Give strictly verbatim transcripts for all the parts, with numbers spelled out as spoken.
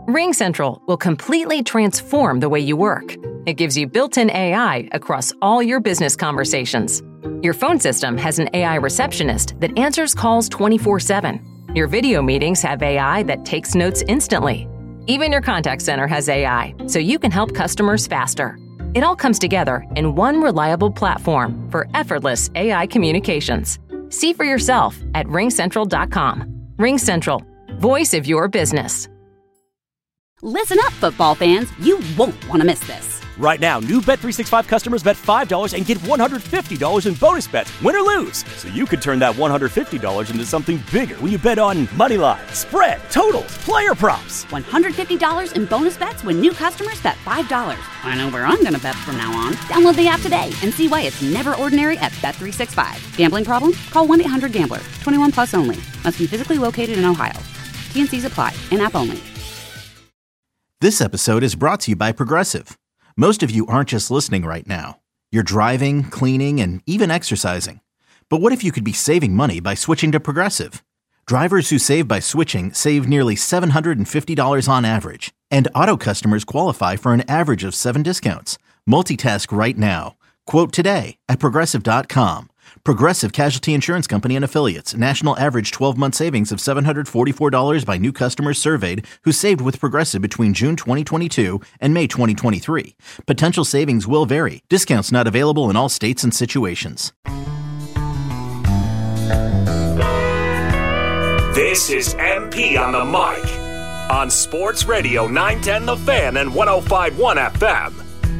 RingCentral will completely transform the way you work. It gives you built-in A I across all your business conversations. Your phone system has an A I receptionist that answers calls twenty-four seven. Your video meetings have A I that takes notes instantly. Even your contact center has A I, so you can help customers faster. It all comes together in one reliable platform for effortless A I communications. See for yourself at ring central dot com. RingCentral, voice of your business. Listen up, football fans. You won't want to miss this. Right now, new Bet three sixty-five customers bet five dollars and get one hundred fifty dollars in bonus bets, win or lose. So you could turn that one hundred fifty dollars into something bigger when you bet on money line, spread, totals, player props. one hundred fifty dollars in bonus bets when new customers bet five dollars. I know where I'm going to bet from now on. Download the app today and see why it's never ordinary at Bet three sixty-five. Gambling problem? Call one eight hundred gambler. twenty-one plus only. Must be physically located in Ohio. T and C's apply. In-app only. This episode is brought to you by Progressive. Most of you aren't just listening right now. You're driving, cleaning, and even exercising. But what if you could be saving money by switching to Progressive? Drivers who save by switching save nearly seven hundred fifty dollars on average. And auto customers qualify for an average of seven discounts. Multitask right now. Quote today at Progressive dot com. Progressive Casualty Insurance Company and Affiliates. National average twelve-month savings of seven hundred forty-four dollars by new customers surveyed who saved with Progressive between June twenty twenty-two and May twenty twenty-three. Potential savings will vary. Discounts not available in all states and situations. This is M P on the mic on Sports Radio nine ten The Fan and one oh five point one F M.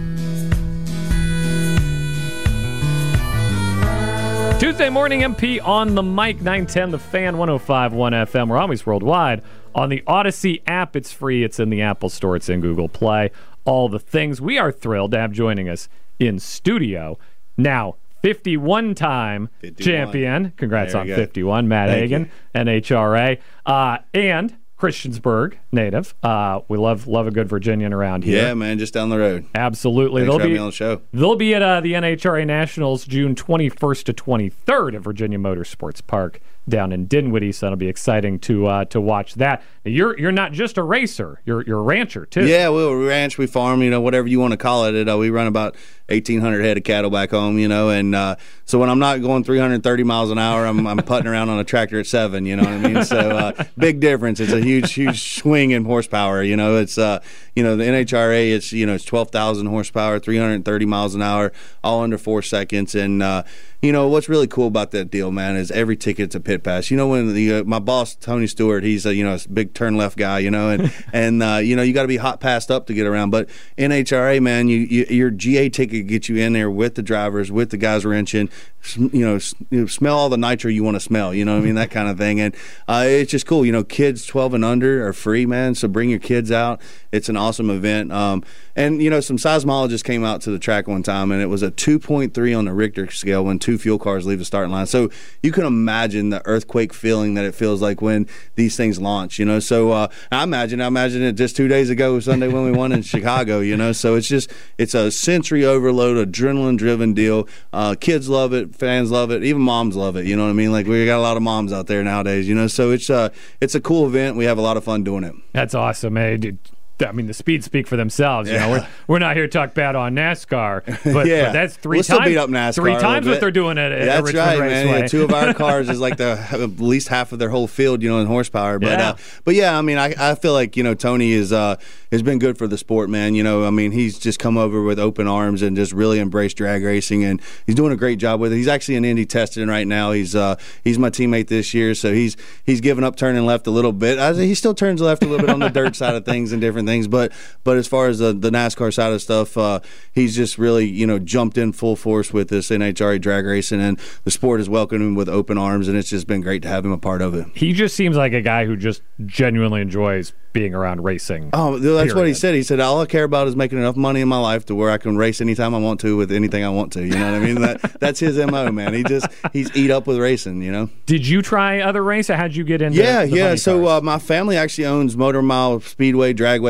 Tuesday morning, M P on the mic, nine ten The Fan, one oh five point one F M. We're always worldwide on the Odyssey app. It's free. It's in the Apple Store. It's in Google Play. All the things. We are thrilled to have joining us in studio now fifty-one-time champion. Congrats on fifty-one, Matt Thank Hagan, you. N H R A, uh, and Christiansburg native. Uh, we love love a good Virginian around here. Yeah, man, just down the road. Absolutely. Thanks they'll for having be me on the show. They'll be at uh, the N H R A Nationals June twenty-first to twenty-third at Virginia Motorsports Park down in Dinwiddie. So it'll be exciting to uh, to watch that. Now, you're you're not just a racer. You're you're a rancher too. Yeah, we ranch, we farm, you know, whatever you want to call it. Uh, we run about eighteen hundred head of cattle back home, you know, and uh, so when I'm not going three hundred thirty miles an hour, I'm I'm putting around on a tractor at seven. You know what I mean? So uh, big difference. It's a huge huge swing in horsepower. You know, it's uh you know the N H R A. It's you know it's twelve thousand horsepower, three hundred thirty miles an hour, all under four seconds, and uh, you know what's really cool about that deal, man, is every ticket's a pit pass. You know when the uh, my boss Tony Stewart, he's a you know a big turn left guy, you know, and and uh, you know you got to be hot passed up to get around. But N H R A, man, you, you your G A ticket gets you in there with the drivers, with the guys wrenching. You know, you know, smell all the nitro you want to smell. You know what I mean? That kind of thing. And uh, it's just cool. You know, kids twelve and under are free, man. So bring your kids out. It's an awesome event. Um, and, you know, some seismologists came out to the track one time, and it was a two point three on the Richter scale when two fuel cars leave the starting line. So you can imagine the earthquake feeling that it feels like when these things launch, you know. So uh, I imagine, I imagine it just two days ago, Sunday when we won in Chicago, you know. So it's just, it's a sensory overload, adrenaline-driven deal. Uh, kids love it. Fans love it. Even moms love it. You know what I mean? Like, we got a lot of moms out there nowadays, you know. So it's uh, it's a cool event. We have a lot of fun doing it. That's awesome, hey, dude. I mean, the speeds speak for themselves. You yeah. know, we're we're not here to talk bad on NASCAR, but, yeah. but that's three we'll times. Still beat up NASCAR three times what they're doing at, at that's Richmond right, Raceway. Man. Yeah, two of our cars is like the at least half of their whole field, you know, in horsepower. But yeah. Uh, but yeah, I mean, I, I feel like you know Tony is uh, has been good for the sport, man. You know, I mean, he's just come over with open arms and just really embraced drag racing, and he's doing a great job with it. He's actually in Indy testing right now. He's uh, he's my teammate this year, so he's he's given up turning left a little bit. I, he still turns left a little bit on the dirt side of things and different things, but but as far as the, the NASCAR side of stuff, uh, he's just really, you know, jumped in full force with this N H R A drag racing, and the sport has welcomed him with open arms, and it's just been great to have him a part of it. He just seems like a guy who just genuinely enjoys being around racing. Oh, that's period. What he said. He said, all I care about is making enough money in my life to where I can race anytime I want to with anything I want to. You know what I mean? That That's his M O, man. He just, he's eat up with racing, you know? Did you try other races? How'd you get into Yeah, the yeah. funny So cars? uh, my family actually owns Motor Mile Speedway, Dragway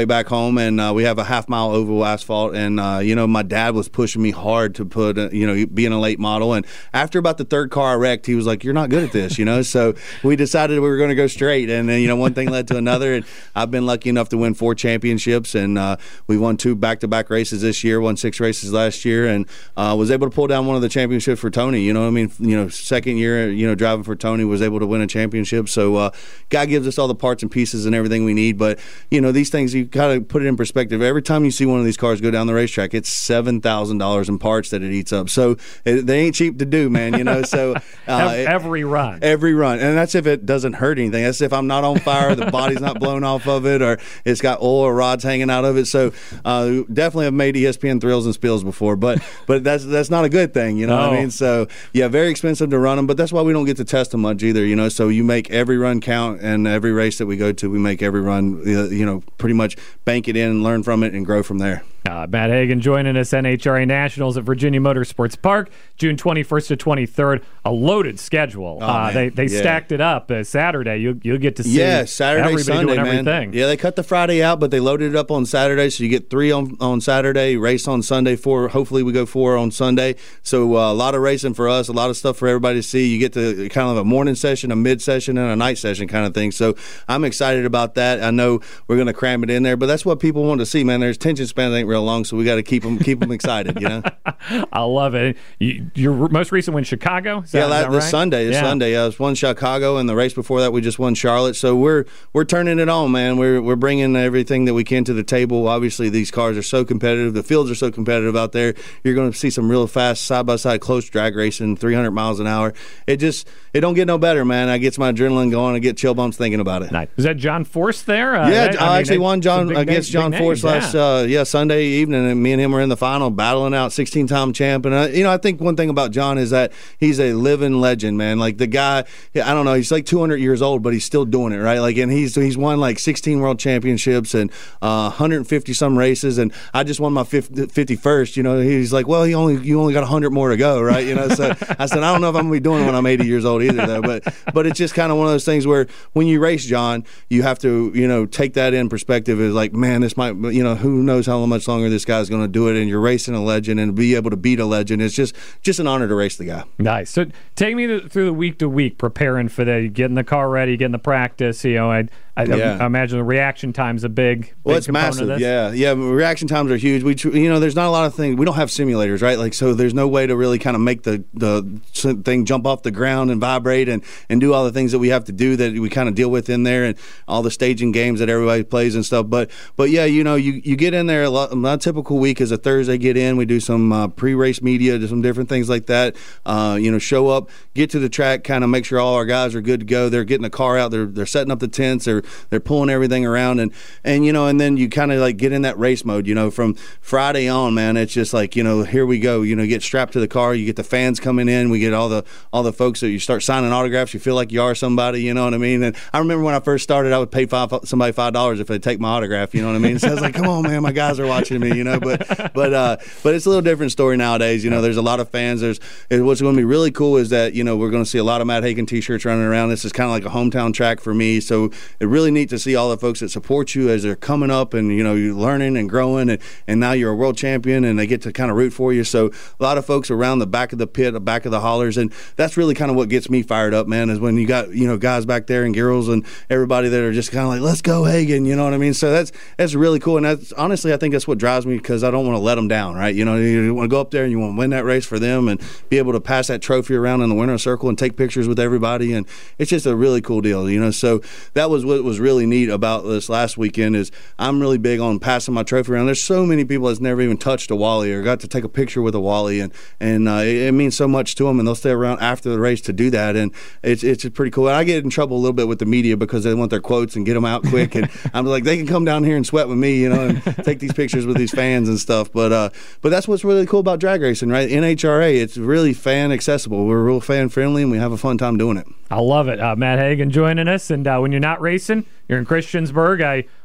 back home, and uh, we have a half mile oval asphalt. And uh, you know, my dad was pushing me hard to put, uh, you know, being a late model. And after about the third car I wrecked, he was like, "You're not good at this," you know. So we decided we were going to go straight, and then you know, one thing led to another. And I've been lucky enough to win four championships, and uh, we won two back-to-back races this year, won six races last year, and uh, was able to pull down one of the championships for Tony. You know, I mean, you know, second year, you know, driving for Tony, was able to win a championship. So uh, God gives us all the parts and pieces and everything we need. But you know, these things, you gotta put it in perspective. Every time you see one of these cars go down the racetrack, it's seven thousand dollars in parts that it eats up. So it, they ain't cheap to do, man. You know, so uh, every run, every run, and that's if it doesn't hurt anything. That's if I'm not on fire, the body's not blown off of it, or it's got oil or rods hanging out of it. So uh, definitely have made E S P N thrills and spills before, but but that's that's not a good thing. You know no. what I mean? So yeah, very expensive to run them, but that's why we don't get to test them much either. You know, so you make every run count, and every race that we go to, we make every run. You know, pretty much bank it in, learn from it, and grow from there. Uh, Matt Hagan joining us, N H R A Nationals at Virginia Motorsports Park, June twenty-first to twenty-third. A loaded schedule. Oh, uh, they they yeah. stacked it up. Uh, Saturday, you, you'll get to see yeah, Saturday, everybody Sunday, doing man. everything. Yeah, they cut the Friday out, but they loaded it up on Saturday, so you get three on, on Saturday, race on Sunday, four. Hopefully we go four on Sunday. So uh, a lot of racing for us, a lot of stuff for everybody to see. You get to kind of a morning session, a mid session, and a night session kind of thing. So I'm excited about that. I know we're going to cram it in there, but that's what people want to see, man. Their attention spans ain't real long, so we got to keep them keep them excited, you know. I love it. You, your most recent win, Chicago. Is that, yeah, is that, that this right? Sunday. This yeah. Sunday, I was won Chicago, and the race before that, we just won Charlotte. So we're we're turning it on, man. We're we're bringing everything that we can to the table. Obviously, these cars are so competitive. The fields are so competitive out there. You're going to see some real fast side by side, close drag racing, three hundred miles an hour. It just it don't get no better, man. I gets my adrenaline going. I get chill bumps thinking about it. Nice. Was that John Force there? Uh, yeah, that, I, I mean, actually won John against name, John Force names, last yeah. Uh, yeah Sunday evening, and me and him were in the final, battling out, sixteen time champ. And uh, you know, I think one thing about John is that he's a living legend, man. Like the guy, I don't know, he's like two hundred years old, but he's still doing it, right? Like, and he's he's won like sixteen world championships and uh, one hundred fifty some races, and I just won my fifty-first. You know, he's like, well, he only you only got one hundred more to go, right? You know, so I said, I don't know if I'm gonna be doing it when I'm eighty years old either, though. But but it's just kind of one of those things where when you race, John, you have to you know take that in perspective. Is like, man, this might you know who knows how much longer this guy's going to do it, and you're racing a legend and be able to beat a legend. It's just just an honor to race the guy. Nice. So take me to, through the week to week preparing for the getting the car ready, getting the practice. You know, I, I, yeah. I imagine the reaction time's a big. big well, it's component massive. Of this. Yeah, yeah. Reaction times are huge. We, you know, there's not a lot of things. We don't have simulators, right? Like, so there's no way to really kind of make the the thing jump off the ground and vibrate and and do all the things that we have to do that we kind of deal with in there, and all the staging games that everybody plays and stuff. But but yeah, you know, you, you get in there. A lot. My typical week is a Thursday. Get in. We do some uh, pre-race media, do some different things like that. Uh, you know, show up, get to the track, kind of make sure all our guys are good to go. They're getting the car out. They're they're setting up the tents. They're they're pulling everything around, and and you know, and then you kind of like get in that race mode. You know, from Friday on, man, it's just like you know, here we go. You know, get strapped to the car. You get the fans coming in. We get all the all the folks that you start signing autographs. You feel like you are somebody. You know what I mean? And I remember when I first started, I would pay five somebody five dollars if they take my autograph. You know what I mean? So I was like, come on, man, my guys are watching me. You know, but but uh, but it's a little different story nowadays. You know, there's a lot of fans. There's what's going to be really cool is that you know we're going to see a lot of Matt Hagan t-shirts running around. This is kind of like a hometown track for me. So it's really neat to see all the folks that support you as they're coming up and you know you're learning and growing and, and now you're a world champion and they get to kind of root for you. So a lot of folks around the back of the pit, the back of the hollers, and that's really kind of what gets me fired up, man, is when you got you know guys back there and girls and everybody that are just kind of like, let's go Hagan, you know what I mean? So that's that's really cool, and that's honestly I think that's what drives me because I don't want to let them down, right? You know, you want to go up there and you want to win that race for them and be able to pass that trophy around in the winner's circle and take pictures with everybody, and it's just a really cool deal, you know. So that was what was really neat about this last weekend is I'm really big on passing my trophy around. There's so many people that's never even touched a Wally or got to take a picture with a Wally, and and uh, it, it means so much to them, and they'll stay around after the race to do that, and it's it's pretty cool. And I get in trouble a little bit with the media because they want their quotes and get them out quick, and I'm like, they can come down here and sweat with me, you know, and take these pictures with these fans and stuff. But uh, but that's what's really cool about drag racing, right? N H R A, it's really fan accessible. We're real fan friendly, and we have a fun time doing it. I love it. Uh, Matt Hagan joining us, and uh, when you're not racing, you're in Christiansburg. I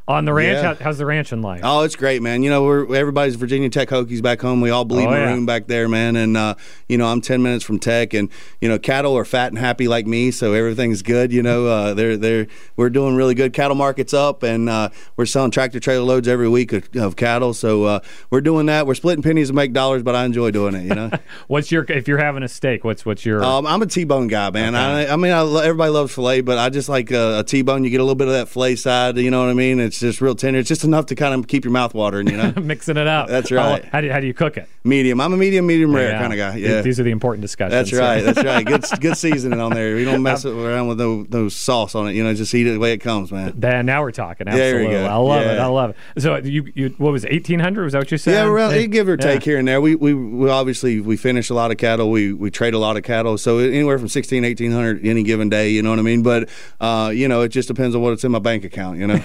on the ranch. Yeah. How, how's the ranching life? Oh, it's great, man. You know, we're everybody's Virginia Tech Hokies back home. We all bleed Oh, yeah. maroon back there, man. And uh, you know, I'm ten minutes from Tech, and you know, cattle are fat and happy like me, so everything's good. You know, uh, they're they're we're doing really good. Cattle market's up, and uh, we're selling tractor trailer loads every week of, of cattle. So uh, we're doing that. We're splitting pennies to make dollars, but I enjoy doing it. You know. What's your if you're having a steak? What's what's your? Um, I'm a T-bone guy, man. Okay. I, I mean, I, lo- everybody loves filet, but I just like a, a T-bone. You get a little bit of that filet side. You know what I mean? It's just real tender. It's just enough to kind of keep your mouth watering. You know, mixing it up. That's right. How, how do you, how do you cook it? Medium. I'm a medium, medium rare Yeah. kind of guy. Yeah. These are the important discussions. That's right. That's right. Good, good seasoning on there. We don't mess around with no, no sauce on it. You know, just eat it the way it comes, man. Then now we're talking. There we Absolutely. go. I love Yeah. it. I love it. So you, you what was it, eighteen hundred? Was that what you said? Yeah, well, Hey, give or take yeah. here and there. We, we we obviously we finish a lot of cattle. We we trade a lot of cattle. So anywhere from sixteen, eighteen hundred any given day. You know what I mean? But uh, you know, it just depends on what's in my bank account. You know.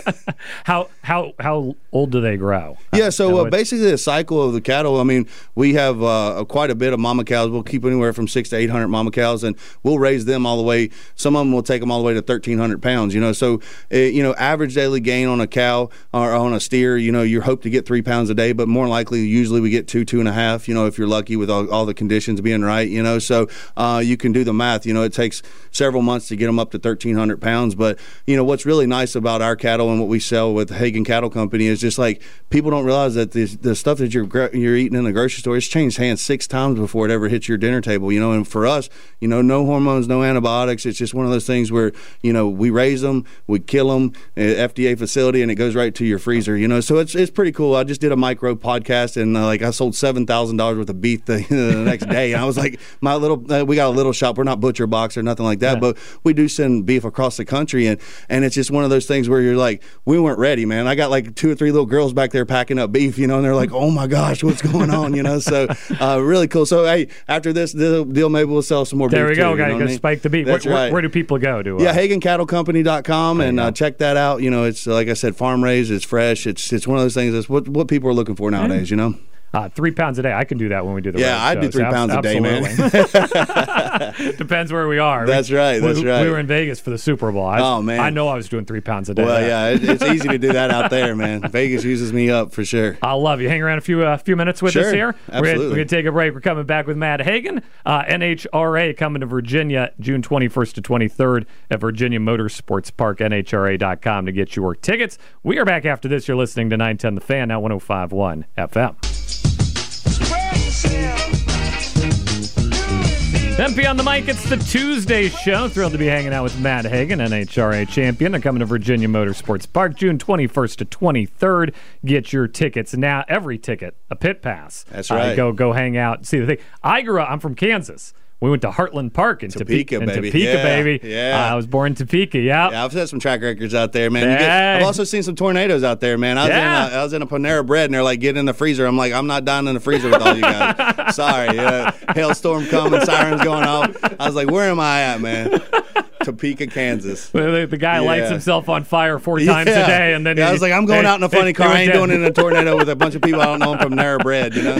how how how old do they grow? Yeah, so How uh, it- basically the cycle of the cattle, I mean, we have uh, quite a bit of mama cows. We'll keep anywhere from six to eight hundred mama cows, and we'll raise them all the way. Some of them will take them all the way to thirteen hundred pounds, you know. So, uh, you know, average daily gain on a cow or on a steer, you know, you hope to get three pounds a day, but more likely, usually we get two, two and a half, you know, if you're lucky with all, all the conditions being right, you know. So uh, you can do the math, you know, it takes several months to get them up to thirteen hundred pounds. But, you know, what's really nice about our cattle and what we sell with Hagen Cattle Company is just like people don't realize that the, the stuff that you're gr- you're eating in the grocery store, it's changed hands six times before it ever hits your dinner table, you know. And for us, you know, no hormones, no antibiotics. It's just one of those things where, you know, we raise them, we kill them, uh, F D A facility, and it goes right to your freezer, you know. So it's it's pretty cool. I just did a micro podcast, and uh, like I sold seven thousand dollars worth of beef the, the next day, and I was like, my little, uh, we got a little shop. We're not Butcher Box or nothing like that, Yeah. but we do send beef across the country, and and it's just one of those things where you're like, we weren't ready, man. I got like two or three little girls back there packing up beef, you know, and they're like, oh my gosh, what's going on, you know? So uh, really cool. So hey, after this deal, deal, maybe we'll sell some more There beef we go. too, Got you to know go what I mean? spike the beef. That's where, right. where, where do people go to? Uh, Yeah, Hagen Cattle Company dot com, and you uh, go. check that out. You know, it's like I said, farm raised, it's fresh, it's it's one of those things that's what what people are looking for nowadays. You know. Uh, three pounds a day. I can do that when we do the Yeah, road I do shows. three Abs- pounds a day, man. absolutely. Depends where we are. That's We- right, that's we, right. We were in Vegas for the Super Bowl. I, Oh, man. I know I was doing three pounds a day. Well, there. yeah, it, it's easy to do that out there, man. Vegas uses me up for sure. I love you. Hang around a few uh, few minutes with Sure, us here. We're gonna, absolutely. we're gonna take a break. We're coming back with Matt Hagen, uh, N H R A coming to Virginia June twenty-first to twenty-third at Virginia Motorsports Park. N H R A dot com to get your tickets. We are back after this. You're listening to nine ten The Fan, now one oh five point one F M. M P on the mic, it's the Tuesday show. Thrilled to be hanging out with Matt Hagen, N H R A champion. They're coming to Virginia Motorsports Park June twenty-first to twenty-third. Get your tickets now. Every ticket, a pit pass. That's Uh, right. go go hang out, see the thing. I grew up, I'm from Kansas. We went to Heartland Park in Topeka, Topeka, in baby. Topeka, Yeah, baby. yeah. Uh, I was born in Topeka, yeah. Yeah, I've had some track records out there, man. You get- Hey. I've also seen some tornadoes out there, man. I was, Yeah. in a, I was in a Panera Bread, and they're like, get in the freezer. I'm like, I'm not dying in the freezer with all you guys. Sorry. Uh, hailstorm coming, sirens going off. I was like, where am I at, man? Topeka, Kansas. The, the guy lights Yeah. himself on fire four times Yeah. a day, and then yeah, he, I was like, I'm going they- out in a funny they- car. they I went ain't down. doing it in a tornado with a bunch of people I don't know from Panera Bread, you know?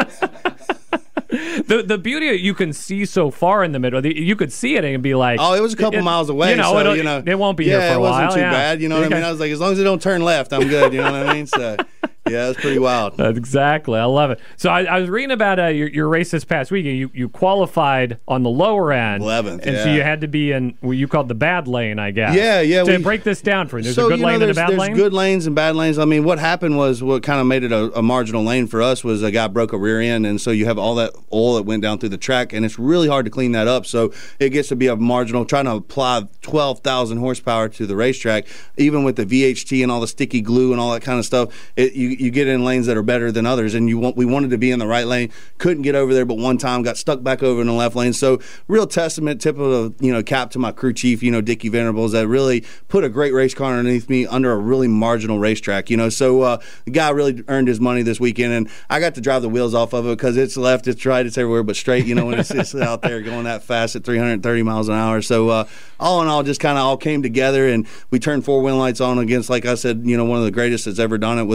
The the beauty you can see so far in the middle, the, you could see it and be like, Oh, it was a couple it- miles away, You know, so, it'll- you know. it won't be yeah, here for a it wasn't while. too yeah. bad, you know what I mean? I was like, as long as it don't turn left, I'm good, you know what I mean? So, yeah, it was pretty wild. That's exactly. I love it. So I, I was reading about uh, your, your race this past weekend. You you qualified on the lower end, eleventh, and so yeah. you had to be in what you called the bad lane, I guess. Yeah, yeah, So we- break this down for me. There's so, a good you know, lane there's, and a bad there's lane. good lanes and bad lanes. I mean, what happened was what kind of made it a, a marginal lane for us was a guy broke a rear end, and so you have all that oil that went down through the track, and it's really hard to clean that up. So it gets to be a marginal, trying to apply twelve thousand horsepower to the racetrack, even with the V H T and all the sticky glue and all that kind of stuff. It, you, you get in lanes that are better than others, and you want, we wanted to be in the right lane, couldn't get over there, but one time got stuck back over in the left lane. So real testament, tip of you know cap to my crew chief, you know Dickie Venerables, that really put a great race car underneath me under a really marginal racetrack. You know, so uh, the guy really earned his money this weekend, and I got to drive the wheels off of it because it's left, it's right, it's everywhere but straight. You know, when it's, it's out there going that fast at three hundred thirty miles an hour. So uh, all in all, just kind of all came together, and we turned four wing lights on against, like I said, you know, one of the greatest that's ever done it with John Ford.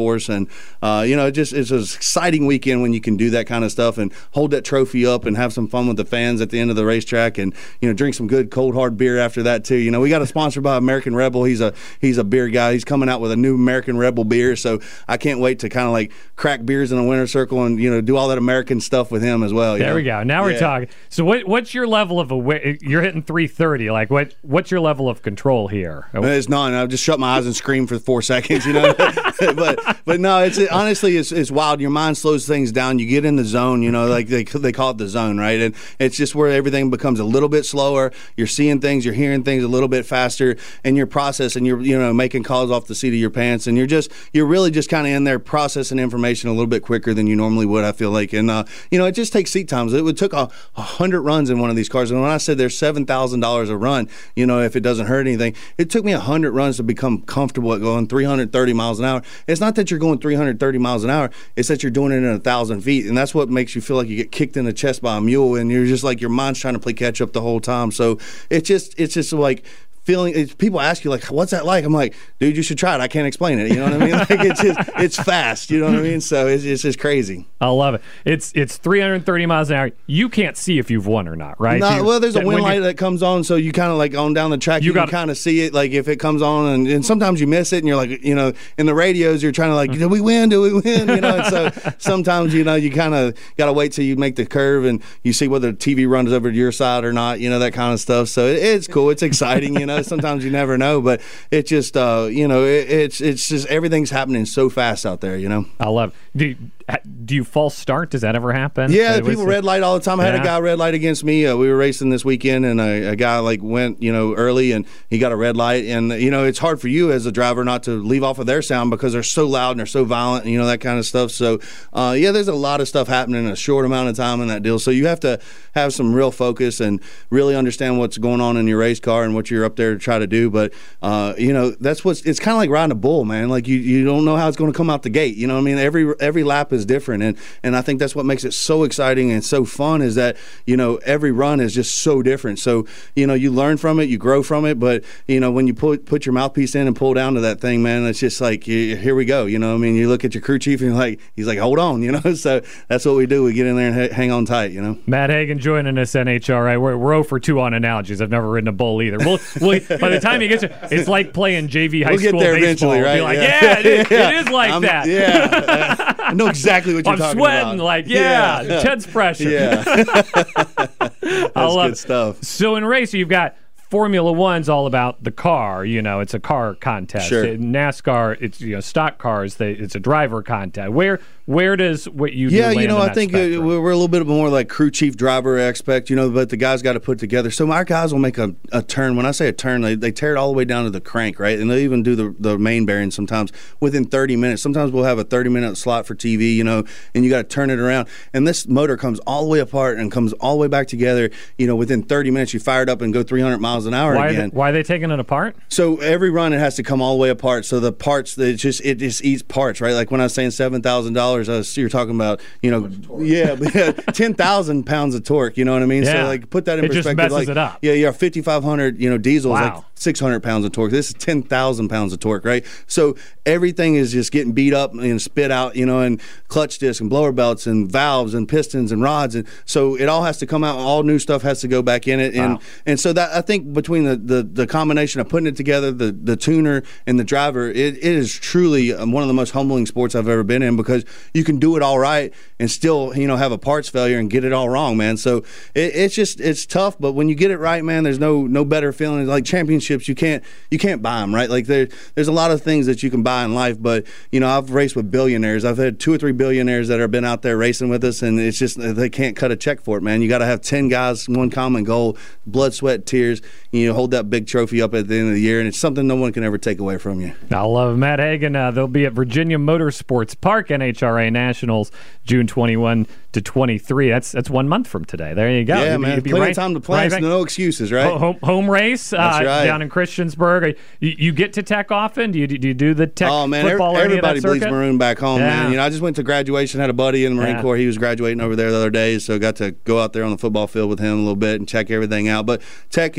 force. And, uh, you know, it just it's an exciting weekend when you can do that kind of stuff and hold that trophy up and have some fun with the fans at the end of the racetrack and, you know, drink some good cold hard beer after that too. You know, we got a sponsor by American Rebel. He's a he's a beer guy. He's coming out with a new American Rebel beer. So I can't wait to kind of like crack beers in a winter circle and, you know, do all that American stuff with him as well. There know? we go. Now we're yeah. talking. So what what's your level of awa- you're hitting three thirty. Like what what's your level of control here? It's none. I just shut my eyes and scream for four seconds, you know. but but no, it's it, honestly it's it's wild. Your mind slows things down. You get in the zone, you know, like they they call it the zone, right? And it's just where everything becomes a little bit slower. You're seeing things, you're hearing things a little bit faster, and you're processing. You're you know making calls off the seat of your pants, and you're just you're really just kind of in there processing information a little bit quicker than you normally would. I feel like, and uh, you know, it just takes seat times. It would took a, a hundred runs in one of these cars, and when I said there's seven thousand dollars a run, you know, if it doesn't hurt anything, it took me a hundred runs to become comfortable at going three hundred thirty miles an hour. It's not that you're going three hundred thirty miles an hour; it's that you're doing it in a thousand feet, and that's what makes you feel like you get kicked in the chest by a mule, and you're just like your mind's trying to play catch up the whole time. So it's just it's just like. Feeling it's, people ask you like, what's that like? I'm like, dude, you should try it. I can't explain it. You know what I mean? Like it's just it's fast. You know what I mean? So it's, it's just crazy. I love it. It's it's three hundred thirty miles an hour. You can't see if you've won or not, right? No, you, well, there's a wind light you, that comes on, so you kind of like on down the track. You, you can kind of see it, like if it comes on, and, and sometimes you miss it, and you're like, you know, in the radios, you're trying to like, do we win? Do we win? You know, and so sometimes you know you kind of got to wait till you make the curve and you see whether the T V runs over to your side or not. You know, that kind of stuff. So it, it's cool. It's exciting. You know, sometimes you never know, but it just uh, you know it, it's it's just everything's happening so fast out there. You know, I love it. Do you, do you false start? Does that ever happen? Yeah, was, people red light all the time. I had yeah. a guy red light against me. Uh, we were racing this weekend, and a, a guy like went you know early, and he got a red light. And you know it's hard for you as a driver not to leave off of their sound because they're so loud and they're so violent, and you know that kind of stuff. So uh, yeah, there's a lot of stuff happening in a short amount of time in that deal. So you have to have some real focus and really understand what's going on in your race car and what you're up there to try to do. But uh, you know that's what's it's kind of like riding a bull, man. Like you, you don't know how it's going to come out the gate. You know what I mean? Every every lap is different, and and I think that's what makes it so exciting and so fun is that you know every run is just so different. So you know you learn from it, you grow from it, but you know when you put put your mouthpiece in and pull down to that thing, man, it's just like you, here we go. You know what I mean? You look at your crew chief and you're like he's like hold on, you know. So that's what we do. We get in there and ha- hang on tight, you know. Matt Hagan joining us, N H R A. We're we're zero for two on analogies. I've never ridden a bull either. We'll, we'll, by the time he gets to, it's like playing J V high we'll school get there baseball. eventually, right? Be like, yeah, yeah, it, is, yeah. it is like I'm, that. Yeah, I know exactly what you're I'm talking sweating, about. like, yeah, yeah. Ted's pressure. Yeah, that's love good it. stuff. So in racing, you've got Formula One's all about the car. You know, it's a car contest. Sure. In NASCAR, it's you know stock cars. They, it's a driver contest. Where where does what you do yeah, land you know, in I that think uh, spectrum? we're a little bit more like crew chief driver aspect, you know, but the guys got to put together. So our guys will make a, a turn. When I say a turn, they, they tear it all the way down to the crank, right? And they even do the, the main bearing sometimes within thirty minutes. Sometimes we'll have a thirty minute slot for T V, you know, and you got to turn it around. And this motor comes all the way apart and comes all the way back together, you know, within thirty minutes you fire it up and go three hundred miles an hour why again. Are they, why are they taking it apart? So every run it has to come all the way apart. So the parts, it just it just eats parts, right? Like when I was saying seven thousand dollars, you're talking about, you know, yeah, yeah ten thousand pounds of torque, you know what I mean? Yeah. So like put that in it perspective. Just messes like, it up. Yeah, yeah, fifty-five hundred, you know, diesel is wow. like six hundred pounds of torque. This is ten thousand pounds of torque, right? So everything is just getting beat up and spit out, you know, and clutch discs and blower belts and valves and pistons and rods. And so it all has to come out. All new stuff has to go back in it. And wow. and so that I think between the, the, the combination of putting it together, the, the tuner and the driver, it, it is truly one of the most humbling sports I've ever been in because you can do it all right and still, you know, have a parts failure and get it all wrong, man. So it, it's just it's tough, but when you get it right, man, there's no no better feeling. Like championships, you can't you can't buy them, right? Like there there's a lot of things that you can buy in life, but you know, I've raced with billionaires. I've had two or three billionaires that have been out there racing with us, and it's just they can't cut a check for it, man. You got to have ten guys, one common goal, blood, sweat, tears. You know, hold that big trophy up at the end of the year, and it's something no one can ever take away from you. I love Matt Hagan. Uh, they'll be at Virginia Motorsports Park, N H R A Nationals, June twenty-first to twenty-three. That's that's one month from today. There you go. Yeah, you'll man. be, Plenty right, of time to plan. Right No excuses, right? Home, home race uh, right. down in Christiansburg. You, you get to Tech often? Do you, do you do the Tech oh, man, football? Every, everybody bleeds bleeds maroon back home, yeah. man. You know, I just went to graduation, had a buddy in the Marine yeah. Corps. He was graduating over there the other day, so got to go out there on the football field with him a little bit and check everything out. But Tech is just great.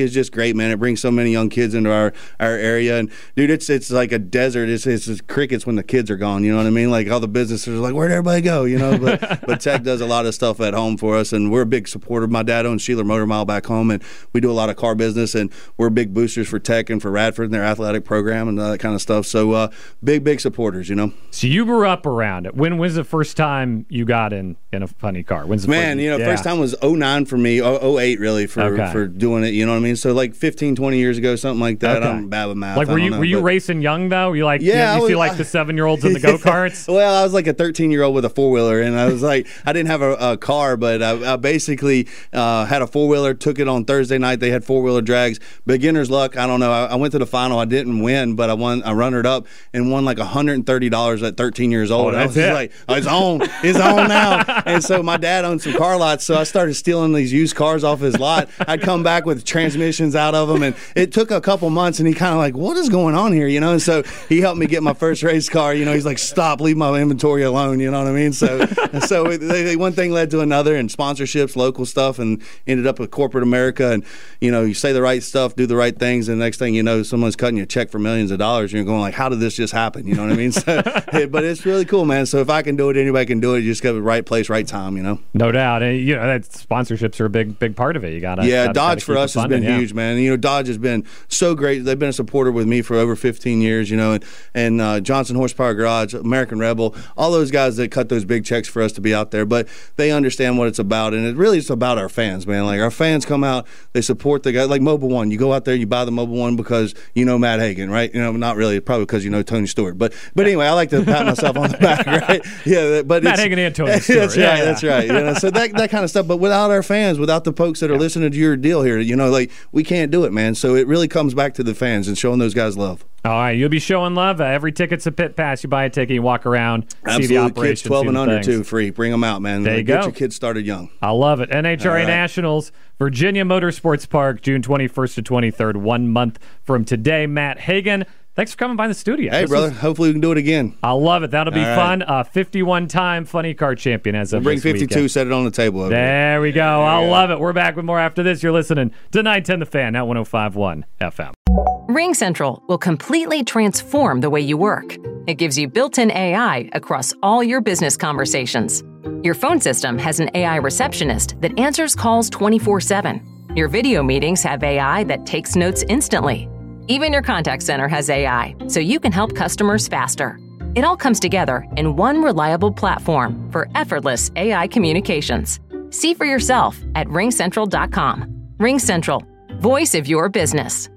great, man. It brings so many young kids into our, our area. And, dude, it's it's like a desert. It's, it's, it's crickets when the kids are gone, you know what I mean? Like, all the businesses are like, where'd everybody go, you know? But, but Tech does a lot of stuff at home for us, and we're a big supporter. My dad owns Sheeler Motor Mile back home, and we do a lot of car business, and we're big boosters for Tech and for Radford and their athletic program and all that kind of stuff. So uh, big, big supporters, you know? So you grew up around it. When was the first time you got in, in a funny car? When's the Man, first, you know, yeah. first time was oh nine for me, oh eight really for, okay. for doing it, you know what I mean? So like fifteen, twenty years ago, something like that. Okay. I'm bad with math. Like, were you know, were you but, racing young, though? You like, yeah, you, you was, see like the seven-year-olds in the go-karts? Well, I was like a thirteen-year-old with a four-wheeler, and I was like, I didn't have a, a car, but I, I basically uh, had a four-wheeler, took it on Thursday night. They had four-wheeler drags. Beginner's luck, I don't know. I, I went to the final. I didn't win, but I won. I runnered up and won like one hundred thirty dollars at thirteen years old. Oh, and I was that's just it. like, oh, it's on. It's on now. And so my dad owned some car lots, so I started stealing these used cars off his lot. I'd come back with transmissions out of them, and it took a couple months, and he kind of like, what is going on here, you know? And so he helped me get my first race car. You know, he's like, stop, leave my inventory alone, you know what I mean? So so it, they, one thing led to another, and sponsorships, local stuff, and ended up with corporate America. And, you know, you say the right stuff, do the right things, and the next thing you know, someone's cutting you a check for millions of dollars, and you're going like, how did this just happen? You know what I mean? So, but it's really cool, man. So if I can do it, anybody can do it. You just got the right place, right time, you know? No doubt. And, you know, that sponsorships are a big, big part of it. You got to. Yeah, gotta, Dodge gotta for us has been yeah. huge, man. You know, Dodge has been so great. They've been a supporter with me for over fifteen years, you know, and, and uh, Johnson Horsepower Garage, American Rebel, all those guys that cut those big checks for us to be out there. But they understand what it's about, and it really is about our fans, man. Like, our fans come out, they support the guy. Like Mobil One, you go out there, you buy the Mobil One because you know Matt Hagan, right? You know, not really, probably because you know Tony Stewart. But but anyway, I like to pat myself on the back, right? Yeah, but Matt it's, Hagan and Tony Stewart. That's yeah, right, yeah. that's right. You know, so that that kind of stuff. But without our fans, without the folks that are yeah. listening to your deal here, you know, like, we can't do it, man. So it really comes back to the fans and showing those guys love. All right, you'll be showing love. Uh, every ticket's a pit pass. You buy a ticket, you walk around, Absolutely. see the operation. Kids twelve see and the under things. too, free. Bring them out, man. There you like, Get go. your kids started young. I love it. N H R A right. Nationals, Virginia Motorsports Park, June twenty-first to twenty-third, one month from today. Matt Hagan, thanks for coming by the studio. Hey, This brother. was, hopefully we can do it again. I love it. That'll be All right. fun. Uh, fifty-one-time funny car champion as of We'll bring this fifty-two, weekend. set it on the table. Over There we go. There I you go. love it. We're back with more after this. You're listening to nine ten The Fan at one oh five point one F M. Ring Central will completely transform the way you work. It gives you built-in A I across all your business conversations. Your phone system has an A I receptionist that answers calls twenty-four seven. Your video meetings have A I that takes notes instantly. Even your contact center has A I, so you can help customers faster. It all comes together in one reliable platform for effortless A I communications. See for yourself at ring central dot com. Ring Central, voice of your business.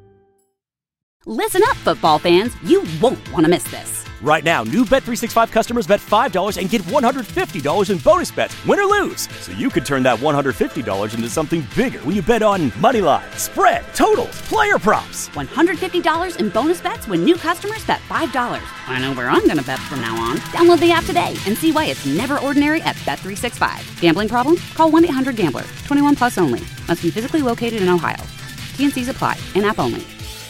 Listen up, football fans. You won't want to miss this. Right now, new Bet three sixty-five customers bet five dollars and get one hundred fifty dollars in bonus bets, win or lose. So you could turn that one hundred fifty dollars into something bigger when you bet on money line, spread, totals, player props. one hundred fifty dollars in bonus bets when new customers bet five dollars. I know where I'm going to bet from now on. Download the app today and see why it's never ordinary at Bet three sixty-five. Gambling problem? Call one eight hundred gambler. twenty-one plus only. Must be physically located in Ohio. T and C's apply. In-app only.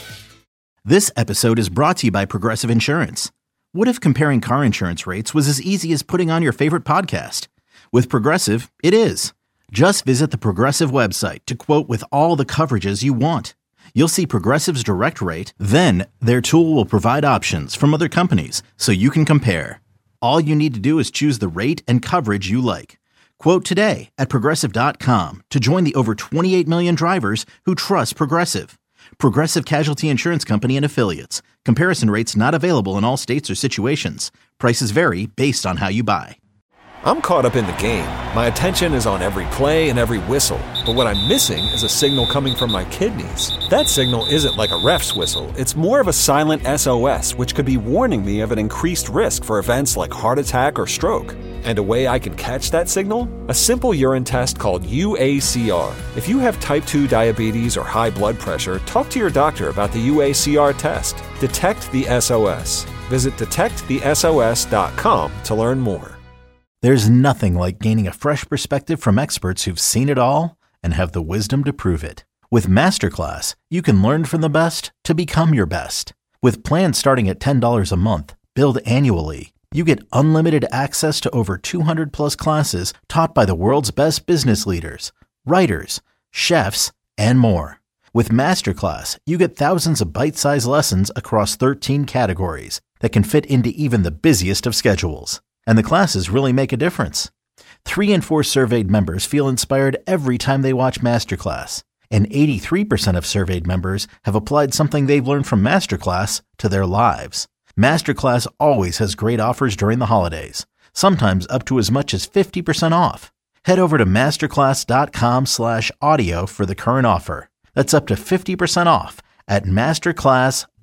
This episode is brought to you by Progressive Insurance. What if comparing car insurance rates was as easy as putting on your favorite podcast? With Progressive, it is. Just visit the Progressive website to quote with all the coverages you want. You'll see Progressive's direct rate, then their tool will provide options from other companies so you can compare. All you need to do is choose the rate and coverage you like. Quote today at progressive dot com to join the over twenty-eight million drivers who trust Progressive. Progressive Casualty Insurance Company and Affiliates. Comparison rates not available in all states or situations. Prices vary based on how you buy. I'm caught up in the game. My attention is on every play and every whistle. But what I'm missing is a signal coming from my kidneys. That signal isn't like a ref's whistle. It's more of a silent S O S, which could be warning me of an increased risk for events like heart attack or stroke. And a way I can catch that signal? A simple urine test called U A C R. If you have type two diabetes or high blood pressure, talk to your doctor about the U A C R test. Detect the S O S. Visit detect the S O S dot com to learn more. There's nothing like gaining a fresh perspective from experts who've seen it all and have the wisdom to prove it. With Masterclass, you can learn from the best to become your best. With plans starting at ten dollars a month, billed annually, you get unlimited access to over two hundred plus classes taught by the world's best business leaders, writers, chefs, and more. With Masterclass, you get thousands of bite-sized lessons across thirteen categories that can fit into even the busiest of schedules. And the classes really make a difference. Three in four surveyed members feel inspired every time they watch Masterclass. And eighty-three percent of surveyed members have applied something they've learned from Masterclass to their lives. Masterclass always has great offers during the holidays, sometimes up to as much as fifty percent off. Head over to masterclass.com slash audio for the current offer. That's up to fifty percent off at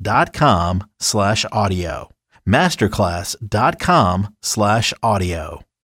masterclass.com slash audio. Masterclass.com slash audio.